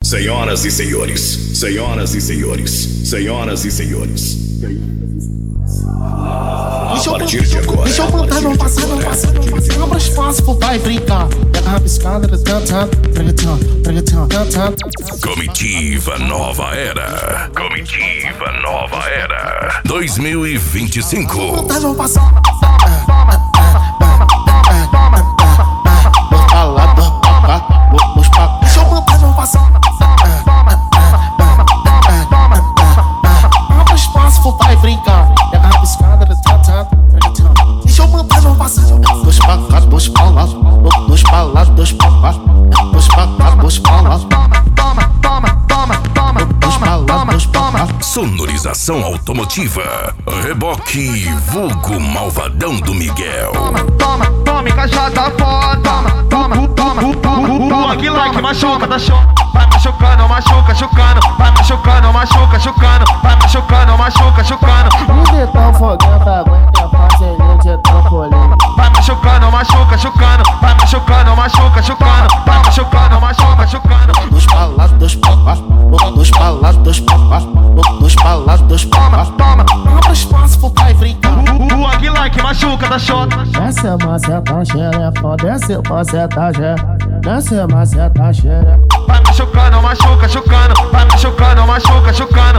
Senhoras e senhores, senhoras e senhores, senhoras e senhores. A partir de agora. Deixa eu plantar, não passar. Abra espaço pro pai brincar. Pega a rabiscada, Comitiva Nova Era. Comitiva Nova Era 2025. Plantar, não passar. Deixa eu plantar, não passar. Abra espaço pro pai brincar. Pega a rabiscada, deixa eu plantar, não passar. Dois pra cá, dois pra lá. Dois pra lá, dois pra cá. Dois pra cá, dois pra lá. Dois pra lá, dois pra cá. Sonorização automotiva. Reboque vulgo malvadão do Miguel. Tome cajada foda. Rock like machuca, tá show. Vai machucando, machuca, chucando. Vai machucando, machuca, chucando. Vai machucando, machuca, chucando. Ninguém tão foguenta, aguenta fazer de trampolim. Vai machucando, machuca, chucando. Vai machucando, machuca, chucando. Vai machucando, machuca, chucando. Dois pra lá, dois pra cá. Dois pra lá, dois pra cá. Dois pra lá, dois pra cá. Abra espaço pro pai brincar. Rock like machuca, tá show. Desce a maceta xerefa, desce a maceta xerefa. Desce a maceta xerefa. Vai machucando, machuca, chucando. Vai machucando, machuca, chucando.